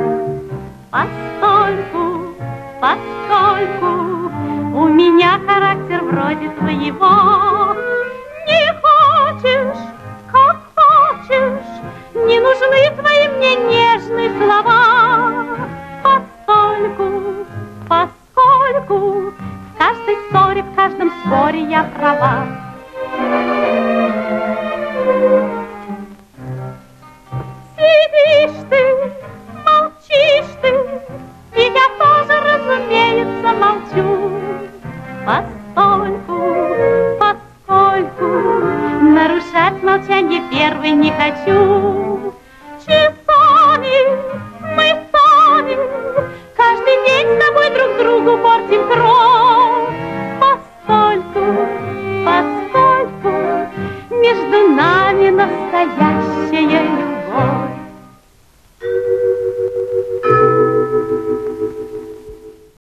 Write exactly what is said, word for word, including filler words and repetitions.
Постольку, поскольку у меня характер вроде твоего. Не хочешь, как хочешь, не нужны твои мне нежные слова. Постольку, поскольку в каждой ссоре, в каждом споре я права. Сидишь ты, молчишь ты, и я тоже, разумеется, молчу. Постольку, поскольку нарушать молчание первой не хочу. Часами мы сами каждый день с тобой друг другу портим кровь. Постольку, поскольку между нами настоящая любовь.